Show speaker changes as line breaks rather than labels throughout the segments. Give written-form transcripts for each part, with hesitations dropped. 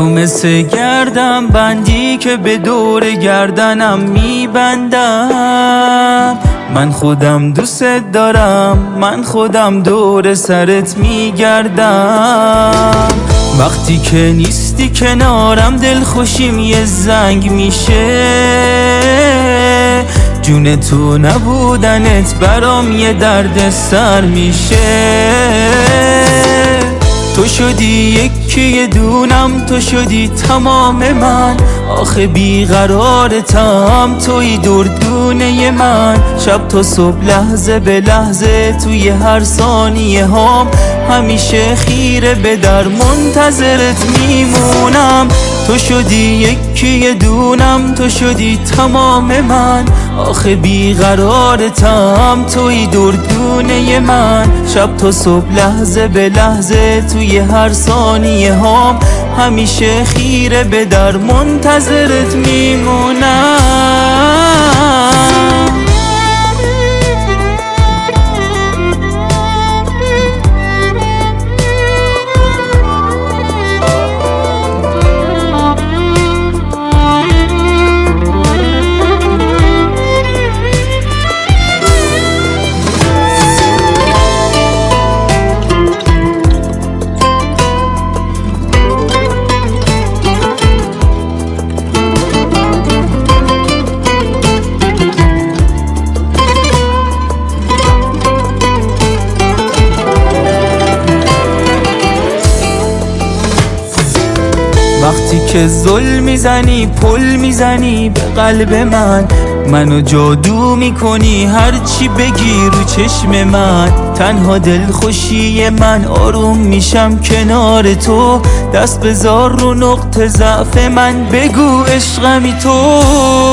تو مثل گردن بندی که به دور گردنم میبندم. من خودم دوست دارم، من خودم دور سرت میگردم. وقتی که نیستی کنارم دلخوشیم یه زنگ میشه. جون تو نبودنت برام یه درد سر میشه. تو شدی یکی دونم، تو شدی تمام من. آخه بیقرارتم، توی دردونه من. شب تا صبح لحظه به لحظه توی هر ثانیه هام. همیشه خیره به در منتظرت میمونم. تو شدی یکی دونم، تو شدی تمام من. آخه بیقرارتم، توی دردونه من. شب تا صبح لحظه به لحظه توی هر ثانیه هام. همیشه خیره به در منتظرت میمونم. وقتی که زل میزنی پل میزنی به قلب من. منو جادو میکنی هرچی بگی رو چشم من. تنها دلخوشی من آروم میشم کنار تو. دست بذار رو نقطه ضعف من، بگو عشقمی تو.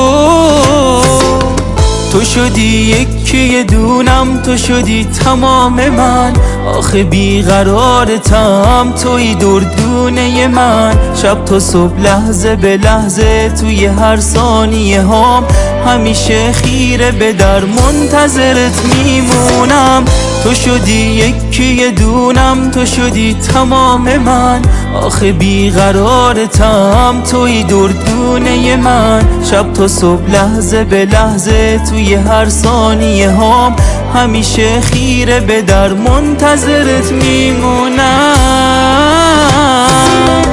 تو شدی یکی دونم، تو شدی تمام من. آخه بیقرارتم، توی دردونه من. شب تا صبح لحظه به لحظه توی هر ثانیه هام. همیشه خیره به در منتظرت میمونم. تو شدی یکی دونم، تو شدی تمام من. آخه بیقرارتم، توی دردونه من. شب تا صبح لحظه به لحظه توی هر ثانیه هام. همیشه خیره به در منتظرت میمونم.